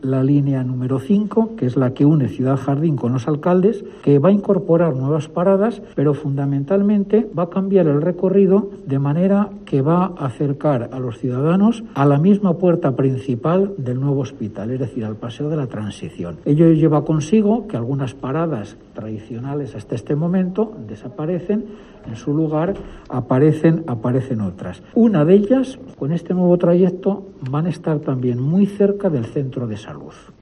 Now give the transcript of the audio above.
la línea número 5, que es la que une Ciudad Jardín con Los Alcaldes, que va a incorporar nuevas paradas, pero fundamentalmente va a cambiar el recorrido de manera que va a acercar a los ciudadanos a la misma puerta principal del nuevo hospital, es decir, al Paseo de la Transición. Ello lleva consigo que algunas paradas tradicionales hasta este momento desaparecen, en su lugar aparecen otras. Una de ellas, con este nuevo trayecto, van a estar también muy cerca del centro de salud.